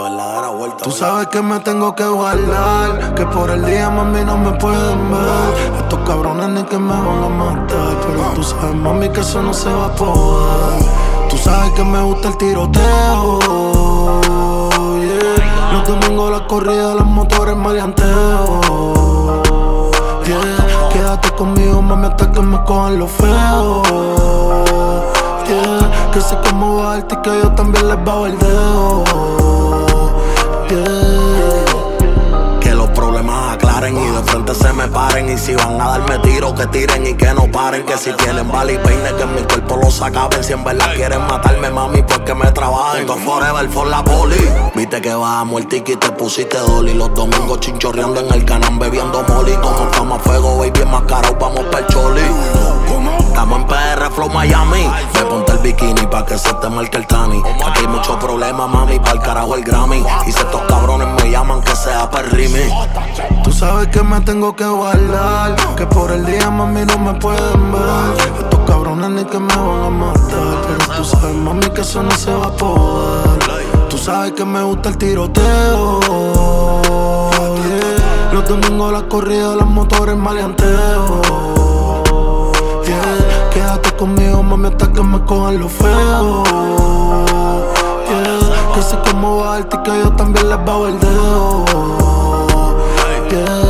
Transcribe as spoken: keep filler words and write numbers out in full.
verdadera vuelta. Tú sabes que me tengo que guardar, que por el día, mami, no me pueden ver. Estos cabrones ni que me van a matar, pero tú sabes, mami, que eso no se va a poder. Tú sabes que me gusta el tiroteo, yeah. Los domingos la corrida, los motores maleanteo, yeah. Quédate conmigo, mami, hasta que me cojan lo feo, yeah. Que sé cómo va el que yo también les bajo el dedo, yeah. Que los problemas aclaren y de frente se me paren. Y si van a darme tiro, que tiren y que no paren. Que si tienen bala y peine, que en mi cuerpo los acaben. Si en verdad quieren matarme, mami, pues que me trabajen. Con forever for la poli. Viste que vas a muertique y te pusiste dolly. Los domingos chinchorreando en el canal bebiendo molly. Como fama fuego, baby, enmascarado, vamos pa'l choli. Estamos en P R, Flow, Miami. Me ponte el bikini pa' que se te marque el tani. Aquí hay muchos problemas, mami, pa'l carajo el Grammy. Y si estos cabrones me llaman, que sea pa'l remix. Tú sabes que me tengo que guardar, que por el día, mami, no me pueden ver. Estos cabrones ni que me van a matar, pero tú sabes, mami, que eso no se va a poder. Tú sabes que me gusta el tiroteo, yeah. Los domingos la corrida, los motores maleanteo, yeah. Quédate conmigo, mami, hasta que me cojan lo feo, yeah. Que sé cómo va el que yo también les bajo el dedo, yeah.